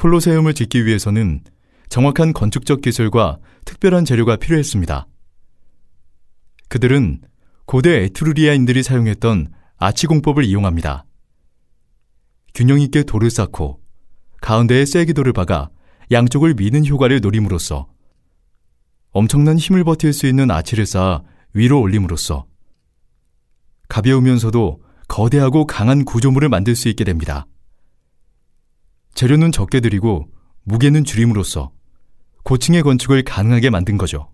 콜로세움을 짓기 위해서는 정확한 건축적 기술과 특별한 재료가 필요했습니다. 그들은 고대 에트루리아인들이 사용했던 아치공법을 이용합니다. 균형 있게 돌을 쌓고 가운데에 쐐기돌을 박아 양쪽을 미는 효과를 노림으로써 엄청난 힘을 버틸 수 있는 아치를 쌓아 위로 올림으로써 가벼우면서도 거대하고 강한 구조물을 만들 수 있게 됩니다. 재료는 적게 들이고 무게는 줄임으로써 고층의 건축을 가능하게 만든 거죠.